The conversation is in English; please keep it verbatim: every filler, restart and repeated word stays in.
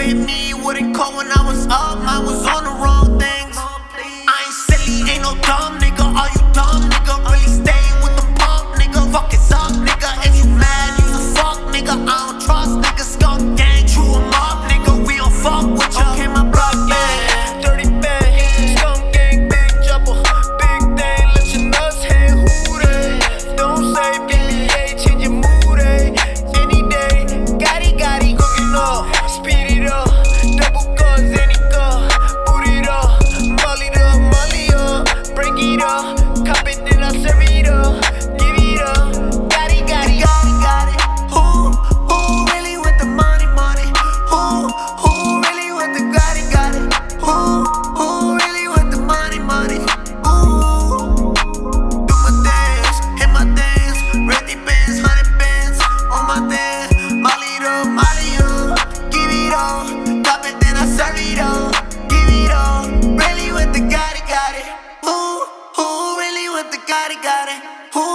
hit me with it cold when I was up. I was on the wrong things. I ain't silly, ain't no dumb nigga. Are you dumb nigga? Really stay with the pump nigga. Fuck it's up nigga. If you mad, you a fuck nigga. I don't trust niggas. Skunk gang, chew 'em up nigga. We don't fuck with ya. Okay, my block gang, dirty bang. Skunk gang, big jumper, big thing. Let your nuts hang. Who they? Don't say B B A, change your mood, eh? Any day, gotti gotti, cooking up, speed it up, double guns, any gun, boot it up, molly it up, molly up, break it up, cop it, then I serve it up, give it up, gotti gotti, gotti gotti. Who, who really with the money, money? Who, who really with the gotti gotti? Who, who really with the money, money? Ooh, do my dance, hit my dance, ready bands, hundred bands on my dance, molly it up, molly up, give it up, cop it, then I serve it up, give it up, really with the gotti gotti. Who, who really with the gotti gotti? Who